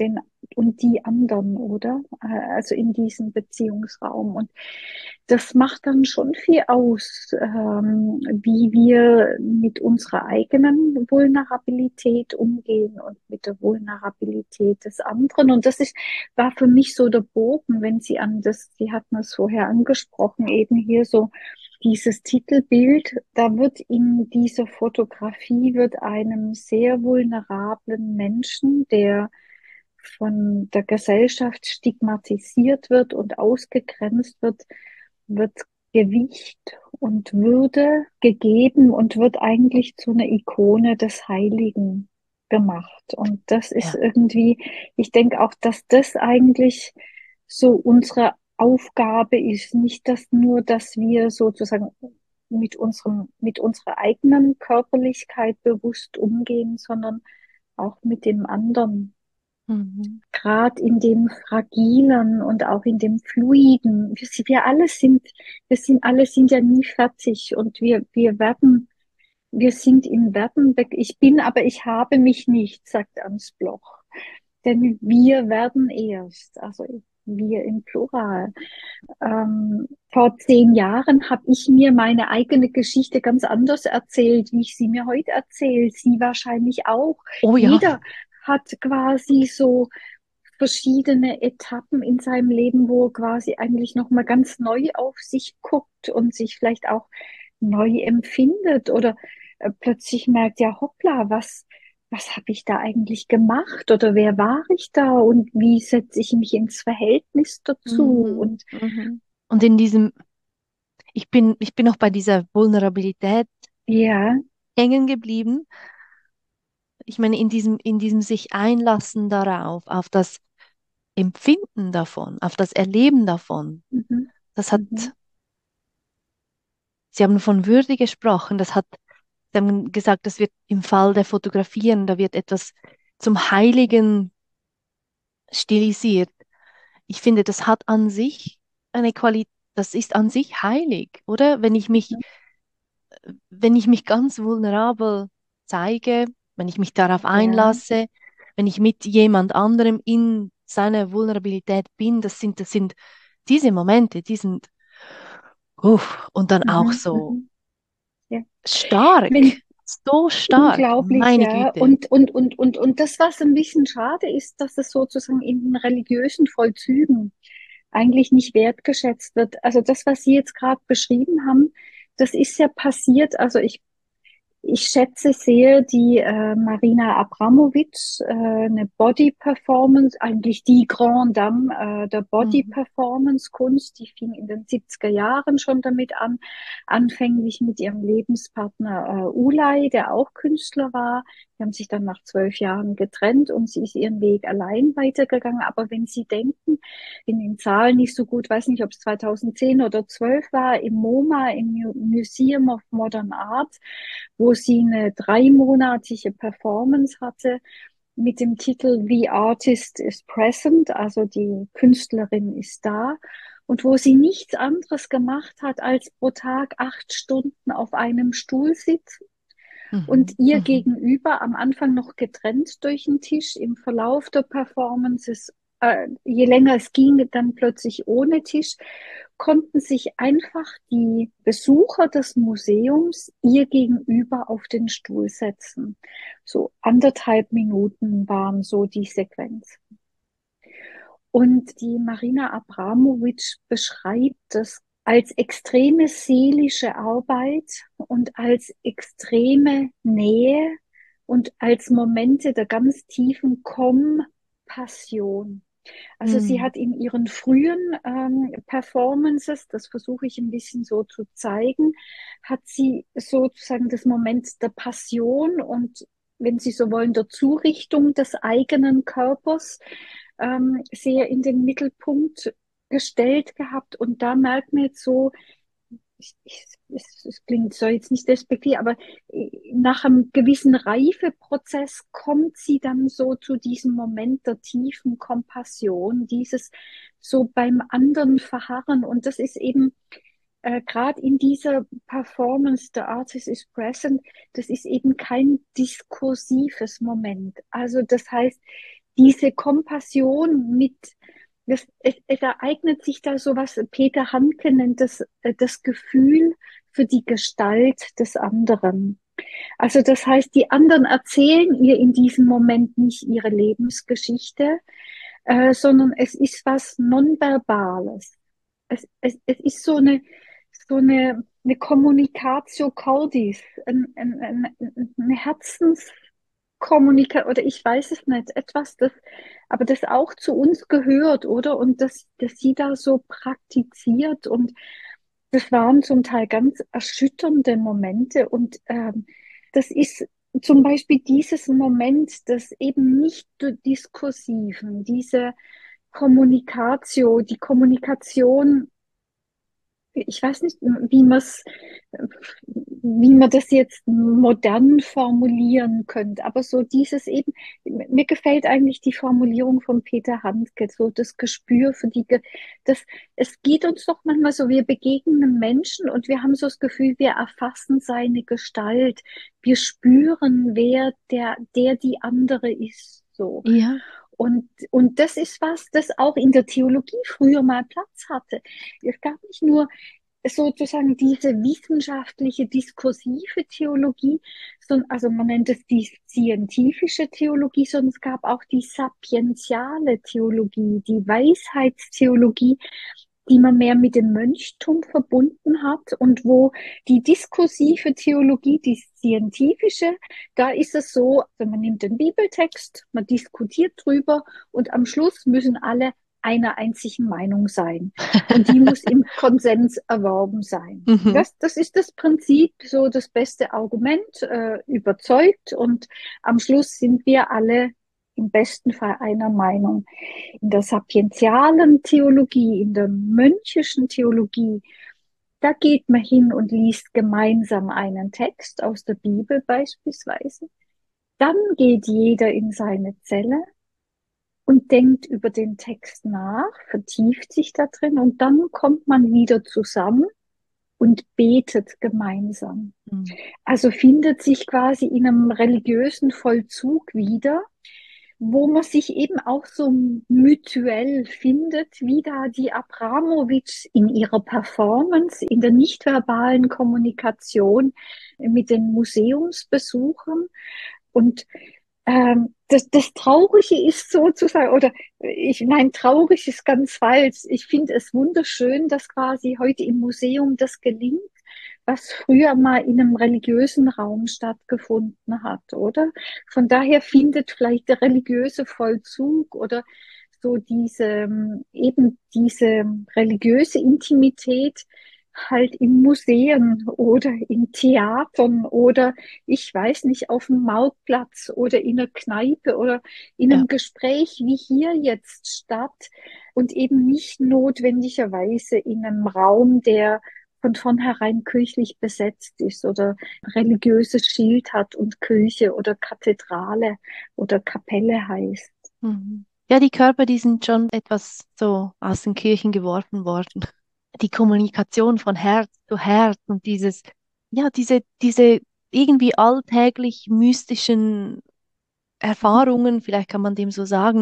und die anderen, oder? Äh, Also in diesem Beziehungsraum. Und das macht dann schon viel aus, ähm, wie wir mit unserer eigenen Vulnerabilität umgehen und mit der Vulnerabilität des anderen. Und das ist, war für mich so der Bogen, wenn Sie an das, Sie hatten es vorher angesprochen, eben hier so dieses Titelbild, da wird in dieser Fotografie wird einem sehr vulnerablen Menschen, der von der Gesellschaft stigmatisiert wird und ausgegrenzt wird, wird Gewicht und Würde gegeben und wird eigentlich zu einer Ikone des Heiligen gemacht. Und das ist Ja. irgendwie, ich denke auch, dass das eigentlich so unsere Aufgabe ist. Nicht dass nur, dass wir sozusagen mit unserem, mit unserer eigenen Körperlichkeit bewusst umgehen, sondern auch mit dem anderen. Mhm. Gerade in dem Fragilen und auch in dem Fluiden. Wir, sind- wir alle sind, wir sind, alle sind ja nie fertig und wir, wir werden, wir sind im Werden. Ich bin, aber ich habe mich nicht, sagt Ernst Bloch. Denn wir werden erst, also wir im Plural. Ähm, vor zehn Jahren habe ich mir meine eigene Geschichte ganz anders erzählt, wie ich sie mir heute erzähle. Sie wahrscheinlich auch. Oh ja. Jeder hat quasi so verschiedene Etappen in seinem Leben, wo er quasi eigentlich noch mal ganz neu auf sich guckt und sich vielleicht auch neu empfindet oder äh, plötzlich merkt, ja, hoppla, was, was habe ich da eigentlich gemacht oder wer war ich da und wie setze ich mich ins Verhältnis dazu Mhm. und Mhm. Und in diesem, ich bin, ich bin auch bei dieser Vulnerabilität ja, hängen geblieben. Ich meine, in diesem, in diesem sich einlassen darauf, auf das Empfinden davon, auf das Erleben davon. mhm, Das hat, mhm, Sie haben von Würde gesprochen, das hat, Sie haben gesagt, das wird im Fall der Fotografieren, da wird etwas zum Heiligen stilisiert. Ich finde, das hat an sich eine Qualität, das ist an sich heilig, oder? Wenn ich mich, wenn ich mich ganz vulnerabel zeige, wenn ich mich darauf ja, einlasse, wenn ich mit jemand anderem in seiner Vulnerabilität bin, das sind, das sind diese Momente, die sind, uff, und dann auch mhm, so mhm, ja. stark, Wenn so stark, unglaublich, meine ja. Güte. Und, und, und, und, und das, was ein bisschen schade ist, dass es sozusagen in den religiösen Vollzügen eigentlich nicht wertgeschätzt wird. Also das, was Sie jetzt gerade beschrieben haben, das ist ja passiert. Also ich ich schätze sehr die äh, Marina Abramovic, äh, eine Body Performance, eigentlich die Grande Dame äh, der Body Mhm. Performance Kunst. Die fing in den siebziger Jahren schon damit an, anfänglich mit ihrem Lebenspartner äh, Ulay, der auch Künstler war. Die haben sich dann nach zwölf Jahren getrennt und sie ist ihren Weg allein weitergegangen. Aber wenn Sie denken, in den Zahlen nicht so gut, weiß nicht, ob es zweitausendzehn oder zwölf war, im MoMA, im Mu- Museum of Modern Art, wo sie eine dreimonatige Performance hatte mit dem Titel The Artist is Present, also die Künstlerin ist da, und wo sie nichts anderes gemacht hat, als pro Tag acht Stunden auf einem Stuhl sitzen und Mhm. ihr Mhm. gegenüber am Anfang noch getrennt durch den Tisch, im Verlauf der Performances, äh, je länger es ging, dann plötzlich ohne Tisch, konnten sich einfach die Besucher des Museums ihr gegenüber auf den Stuhl setzen. So anderthalb Minuten waren so die Sequenz. Und die Marina Abramovic beschreibt das als extreme seelische Arbeit und als extreme Nähe und als Momente der ganz tiefen Kompassion. Also sie Mhm. hat in ihren frühen ähm, Performances, das versuche ich ein bisschen so zu zeigen, hat sie sozusagen das Moment der Passion und, wenn Sie so wollen, der Zurichtung des eigenen Körpers ähm, sehr in den Mittelpunkt gestellt gehabt. Und da merkt man jetzt so, ich, ich, es, es klingt so jetzt nicht despektiert, aber äh, nach einem gewissen Reifeprozess kommt sie dann so zu diesem Moment der tiefen Kompassion, dieses so beim anderen verharren. Und das ist eben äh, gerade in dieser Performance, The Artist is Present, das ist eben kein diskursives Moment. Also das heißt, diese Kompassion mit, das, es, es ereignet sich da so was, Peter Handke nennt das, äh, das Gefühl für die Gestalt des anderen. Also das heißt, die anderen erzählen ihr in diesem Moment nicht ihre Lebensgeschichte, äh, sondern es ist was Nonverbales. Es, es, es ist so eine, so eine, eine Communicatio Cordis, ein, ein, ein, eine Herzenskommunikation, oder ich weiß es nicht, etwas, das, aber das auch zu uns gehört, oder? Und das, das sie da so praktiziert, und das waren zum Teil ganz erschütternde Momente, und ähm, das ist zum Beispiel dieses Moment des eben nicht diskursiven, diese Kommunikatio, die Kommunikation, ich weiß nicht, wie man es, wie man das jetzt modern formulieren könnte, aber so dieses eben, mir gefällt eigentlich die Formulierung von Peter Handke, so das Gespür für die, Ge- das, es geht uns doch manchmal so, wir begegnen einem Menschen und wir haben so das Gefühl, wir erfassen seine Gestalt, wir spüren, wer der, der die andere ist, so. Ja. Und, und das ist was, das auch in der Theologie früher mal Platz hatte. Es gab nicht nur sozusagen diese wissenschaftliche, diskursive Theologie, sondern, also man nennt es die scientifische Theologie, sondern es gab auch die sapientiale Theologie, die Weisheitstheologie, die man mehr mit dem Mönchtum verbunden hat, und wo die diskursive Theologie, die scientifische, da ist es so, also man nimmt den Bibeltext, man diskutiert drüber, und am Schluss müssen alle einer einzigen Meinung sein. Und die muss im Konsens erworben sein. Mhm. Das, das ist das Prinzip, so das beste Argument, äh, überzeugt, und am Schluss sind wir alle im besten Fall einer Meinung. In der sapientialen Theologie, in der mönchischen Theologie, da geht man hin und liest gemeinsam einen Text aus der Bibel beispielsweise. Dann geht jeder in seine Zelle und denkt über den Text nach, vertieft sich da drin, und dann kommt man wieder zusammen und betet gemeinsam. Mhm. Also findet sich quasi in einem religiösen Vollzug wieder, wo man sich eben auch so mutuell findet, wie da die Abramowitsch in ihrer Performance, in der nichtverbalen Kommunikation mit den Museumsbesuchern. Und ähm, das, das Traurige ist sozusagen, oder ich, nein, traurig ist ganz falsch. Ich finde es wunderschön, dass quasi heute im Museum das gelingt, was früher mal in einem religiösen Raum stattgefunden hat, oder? Von daher findet vielleicht der religiöse Vollzug oder so diese, eben diese religiöse Intimität halt in Museen oder in Theatern oder ich weiß nicht, auf dem Marktplatz oder in einer Kneipe oder in Ja. einem Gespräch wie hier jetzt statt, und eben nicht notwendigerweise in einem Raum, der von vornherein kirchlich besetzt ist oder religiöses Schild hat und Kirche oder Kathedrale oder Kapelle heißt. Mhm. Ja, die Körper, die sind schon etwas so aus den Kirchen geworfen worden. Die Kommunikation von Herz zu Herz und dieses, ja, diese, diese irgendwie alltäglich mystischen Erfahrungen, vielleicht kann man dem so sagen.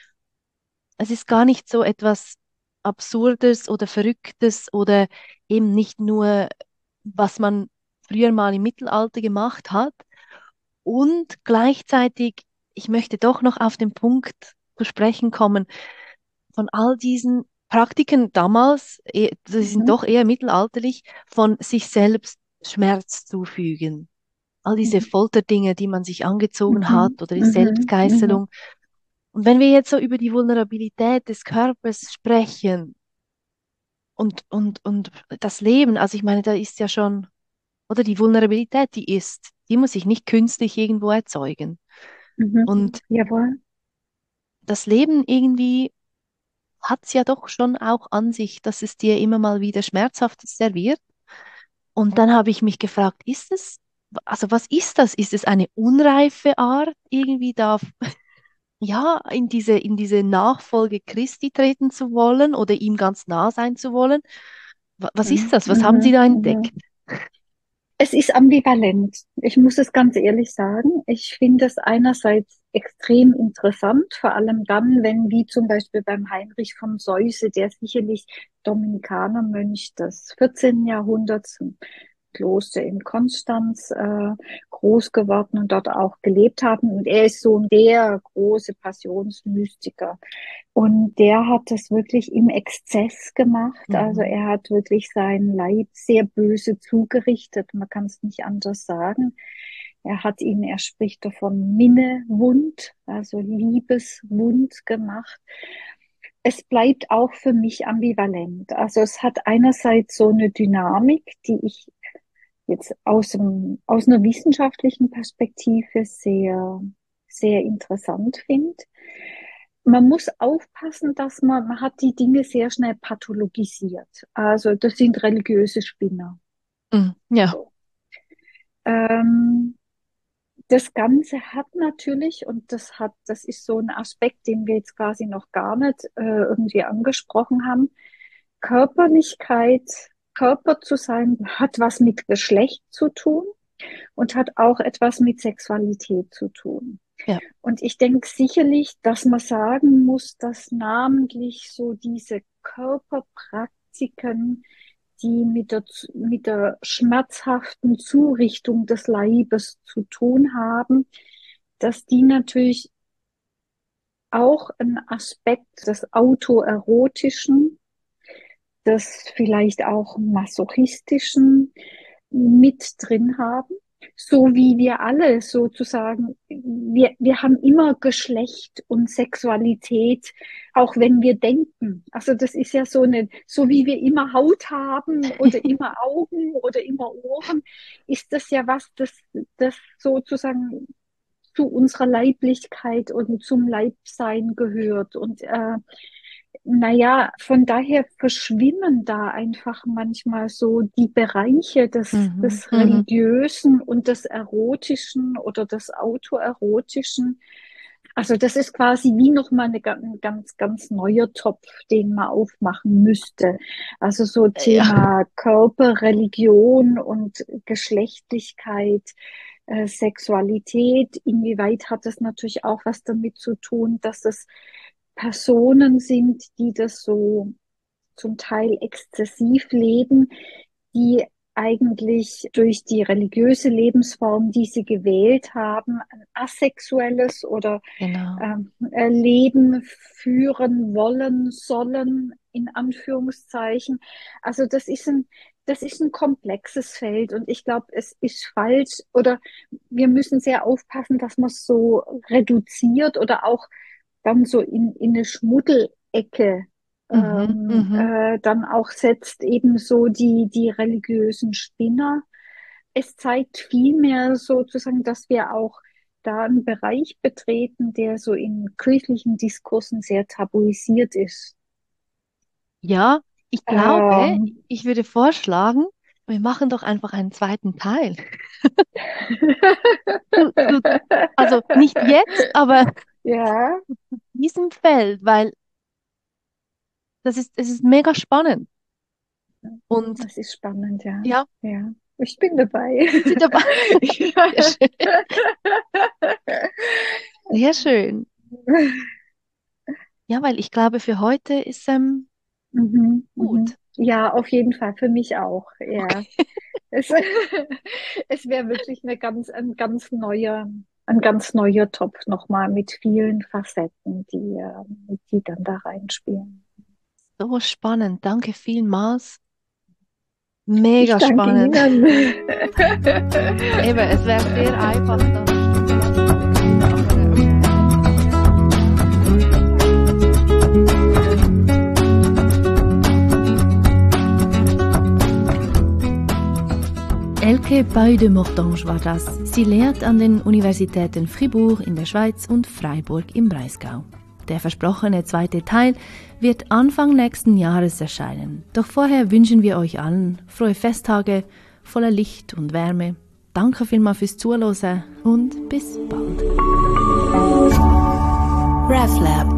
Es ist gar nicht so etwas Absurdes oder Verrücktes oder eben nicht nur, was man früher mal im Mittelalter gemacht hat. Und gleichzeitig, ich möchte doch noch auf den Punkt zu sprechen kommen, von all diesen Praktiken damals, eh, sie sind Mhm. doch eher mittelalterlich, von sich selbst Schmerz zufügen. All diese Mhm. Folterdinge, die man sich angezogen Mhm. hat oder die Mhm. Mhm. Selbstgeißelung. Und wenn wir jetzt so über die Vulnerabilität des Körpers sprechen und, und, und das Leben, also ich meine, da ist ja schon, oder die Vulnerabilität, die ist, die muss ich nicht künstlich irgendwo erzeugen. Mhm. Und Jawohl. das Leben irgendwie hat es ja doch schon auch an sich, dass es dir immer mal wieder Schmerzhaftes serviert. Und dann habe ich mich gefragt, ist es, also was ist das? Ist es eine unreife Art, irgendwie da, ja, in diese, in diese Nachfolge Christi treten zu wollen oder ihm ganz nah sein zu wollen? Wa- Was ist Mhm. das? Was haben Sie Mhm. da entdeckt? Mhm. Es ist ambivalent. Ich muss es ganz ehrlich sagen. Ich finde es einerseits extrem interessant, vor allem dann, wenn, wie zum Beispiel beim Heinrich von Seuse, der sicherlich Dominikanermönch des vierzehnten Jahrhunderts, im Kloster in Konstanz äh, groß geworden und dort auch gelebt haben. Und er ist so der große Passionsmystiker. Und der hat das wirklich im Exzess gemacht. Mhm. Also er hat wirklich seinen Leib sehr böse zugerichtet. Man kann es nicht anders sagen. Er hat ihn, er spricht davon Minnewund, also Liebeswund gemacht. Es bleibt auch für mich ambivalent. Also es hat einerseits so eine Dynamik, die ich jetzt aus, dem, aus einer wissenschaftlichen Perspektive sehr, sehr interessant finde. Man muss aufpassen, dass man, man hat die Dinge sehr schnell pathologisiert. Also das sind religiöse Spinner. Mhm. Ja. So. Ähm, das Ganze hat natürlich, und das hat, das ist so ein Aspekt, den wir jetzt quasi noch gar nicht äh, irgendwie angesprochen haben. Körperlichkeit, Körper zu sein, hat was mit Geschlecht zu tun und hat auch etwas mit Sexualität zu tun. Ja. Und ich denke sicherlich, dass man sagen muss, dass namentlich so diese Körperpraktiken, die mit der, mit der schmerzhaften Zurichtung des Leibes zu tun haben, dass die natürlich auch einen Aspekt des Autoerotischen, des vielleicht auch Masochistischen mit drin haben. So wie wir alle sozusagen, wir, wir haben immer Geschlecht und Sexualität, auch wenn wir denken. Also das ist ja so eine, so wie wir immer Haut haben oder immer Augen oder immer Ohren, ist das ja was, das, das sozusagen zu unserer Leiblichkeit und zum Leibsein gehört. Und äh, naja, von daher verschwimmen da einfach manchmal so die Bereiche des, Mhm. des Mhm. Religiösen und des Erotischen oder des Autoerotischen. Also das ist quasi wie nochmal eine ganz, ganz, ganz neuer Topf, den man aufmachen müsste. Also so Thema Ja. Körper, Religion und Geschlechtlichkeit, äh, Sexualität. Inwieweit hat das natürlich auch was damit zu tun, dass es Personen sind, die das so zum Teil exzessiv leben, die eigentlich durch die religiöse Lebensform, die sie gewählt haben, ein asexuelles oder Genau. ähm, Leben führen wollen, sollen, in Anführungszeichen. Also das ist ein, das ist ein komplexes Feld und ich glaube, es ist falsch oder wir müssen sehr aufpassen, dass man es so reduziert oder auch dann so in, in eine Schmuddelecke Mhm. ähm, Mhm. äh, dann auch setzt, ebenso die, die religiösen Spinner. Es zeigt vielmehr sozusagen, dass wir auch da einen Bereich betreten, der so in kirchlichen Diskursen sehr tabuisiert ist. Ja, ich glaube, Ähm, ich würde vorschlagen, wir machen doch einfach einen zweiten Teil. Zu, zu, also nicht jetzt, aber ja, zu diesem Feld, weil das ist, es ist mega spannend. Und das ist spannend, ja. ja, Ja, ich bin dabei. sind Sie dabei? Sehr schön. Sehr schön. Ja, weil ich glaube, für heute ist ähm, Mhm, mhm. gut. Ja, auf jeden Fall, für mich auch, ja. Okay. Es, es wäre wirklich eine ganz, ein ganz neuer, ein ganz neuer Topf nochmal mit vielen Facetten, die, äh, die dann da reinspielen. So spannend. Danke vielmals. Ich Mega danke spannend. Ihnen. Eben, es wäre sehr einfach, dann stundenlang zu reden, Elke Paille de Mortange war das. Sie lehrt an den Universitäten Fribourg in der Schweiz und Freiburg im Breisgau. Der versprochene zweite Teil wird Anfang nächsten Jahres erscheinen. Doch vorher wünschen wir euch allen frohe Festtage voller Licht und Wärme. Danke vielmals fürs Zuhören und bis bald. RefLab